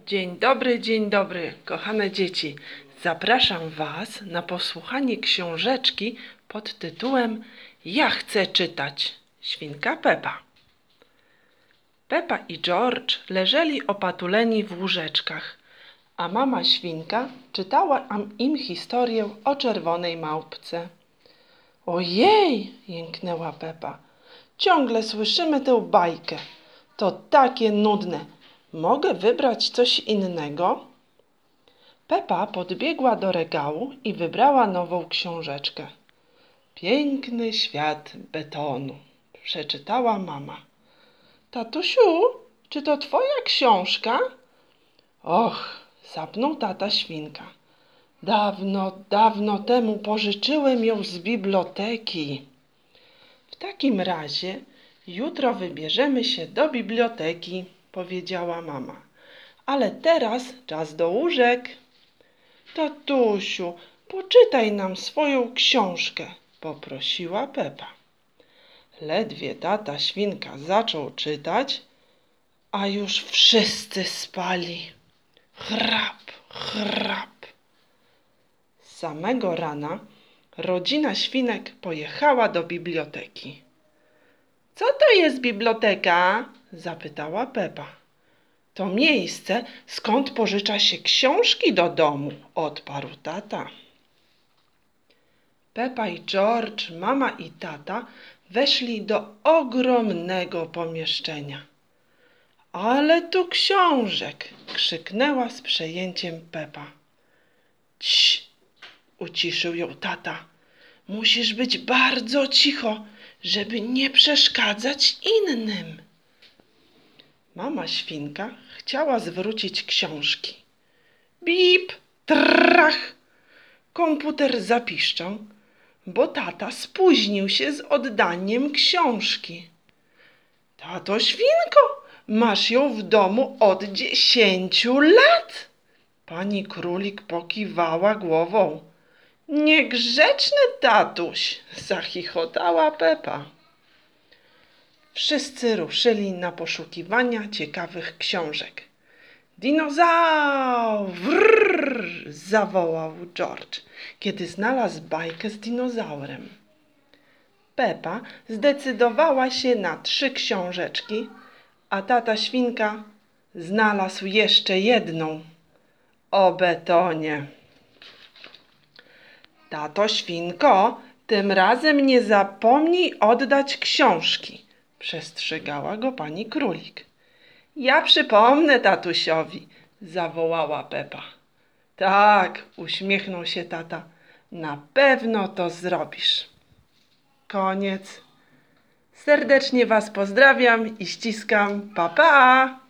Dzień dobry, kochane dzieci. Zapraszam Was na posłuchanie książeczki pod tytułem Ja chcę czytać. Świnka Pepa. Pepa i George leżeli opatuleni w łóżeczkach, a mama świnka czytała im historię o czerwonej małpce. Ojej, jęknęła Pepa. Ciągle słyszymy tę bajkę. To takie nudne. Mogę wybrać coś innego? Pepa podbiegła do regału i wybrała nową książeczkę. Piękny świat betonu, przeczytała mama. Tatusiu, czy to twoja książka? Och, sapnął tata świnka. Dawno temu pożyczyłem ją z biblioteki. W takim razie jutro wybierzemy się do biblioteki, powiedziała mama. Ale teraz czas do łóżek. Tatusiu, poczytaj nam swoją książkę, poprosiła Pepa. Ledwie tata świnka zaczął czytać, a już wszyscy spali. Chrap, chrap. Z samego rana rodzina świnek pojechała do biblioteki. Co to jest biblioteka? Zapytała Pepa. To miejsce, skąd pożycza się książki do domu, odparł tata. Pepa i George, mama i tata weszli do ogromnego pomieszczenia. Ale tu książek! Krzyknęła z przejęciem Pepa. Cii! Uciszył ją tata. Musisz być bardzo cicho, żeby nie przeszkadzać innym. Mama świnka chciała zwrócić książki. Bip, trach! Komputer zapiszczał, bo tata spóźnił się z oddaniem książki. Tato świnko, masz ją w domu od 10 lat. Pani królik pokiwała głową. Niegrzeczny tatuś, zachichotała Pepa. Wszyscy ruszyli na poszukiwania ciekawych książek. Dinozaur! Zawołał George, kiedy znalazł bajkę z dinozaurem. Pepa zdecydowała się na 3 książeczki, a tata świnka znalazł jeszcze jedną o betonie. Tato świnko, tym razem nie zapomnij oddać książki, przestrzegała go pani królik. Ja przypomnę tatusiowi, zawołała Pepa. Tak, uśmiechnął się tata, na pewno to zrobisz. Koniec. Serdecznie Was pozdrawiam i ściskam. Pa, pa!